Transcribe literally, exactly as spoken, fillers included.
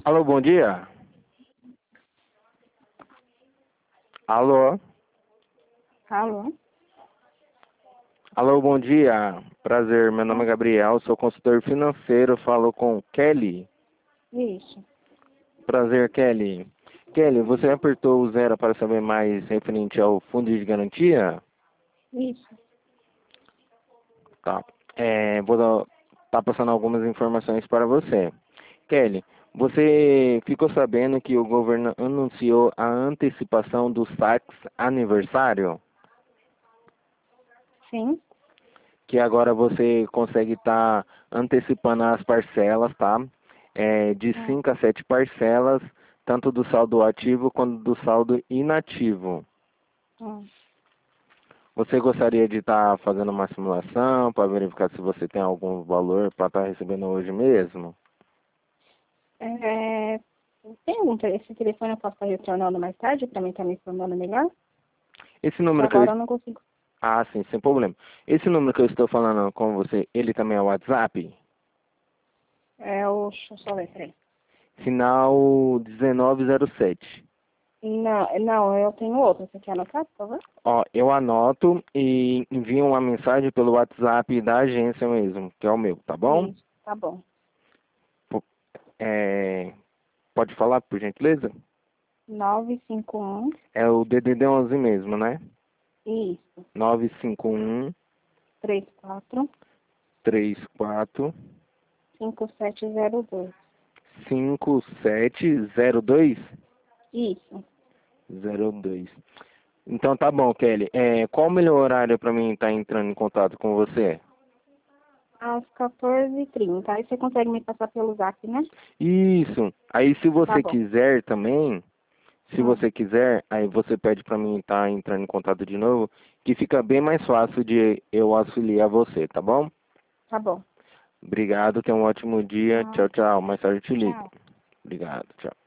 Alô, bom dia. Alô? Alô? Alô, bom dia. Prazer, meu nome Ah, é Gabriel, sou consultor financeiro, falo com Kelly. isso, Prazer, Kelly. Kelly, você apertou o zero para saber mais referente ao fundo de garantia? isso. Tá. É, vou dar, tá passando algumas informações para você. Kelly, você ficou sabendo que o governo anunciou a antecipação do saque aniversário? Sim, Que agora você consegue estar antecipando as parcelas, tá? É, de hum, cinco a sete parcelas, tanto do saldo ativo quanto do saldo inativo. hum. Você gostaria de estar fazendo uma simulação para verificar se você tem algum valor para estar recebendo hoje mesmo? É, pergunta, esse telefone eu posso estar retornando mais tarde para mim estar me informando melhor? Esse Que número que eu... agora eu não consigo. Ah, sim, sem problema. Esse número que eu estou falando com você, ele também é o WhatsApp? É o, deixa eu só ver, peraí. Final dezenove zero sete. Não, não, eu tenho outro. Você quer anotar, por favor? Ó, eu anoto e envio uma mensagem pelo WhatsApp da agência mesmo, que é o meu, tá bom? Isso, tá bom. Po- É, pode falar, por gentileza? Nove cinco um, É o D D D onze mesmo, né? isso, nove cinco um, três quatro, três quatro, cinco sete zero dois. cinco sete zero dois. Isso, zero dois. Então tá bom, Kelly. É, qual o melhor horário para mim estar entrando em contato com você? às quatorze e trinta. Aí você consegue me passar pelo zap, né? Isso. Aí se Tá você bom. quiser também, se Hum, você quiser, aí você pede para mim estar entrando em contato de novo, que fica bem mais fácil de eu auxiliar você, tá bom? tá bom. Obrigado, tenha um ótimo dia. Tá, Tchau, tchau. Mais tarde eu te ligo. tchau. Obrigado, tchau.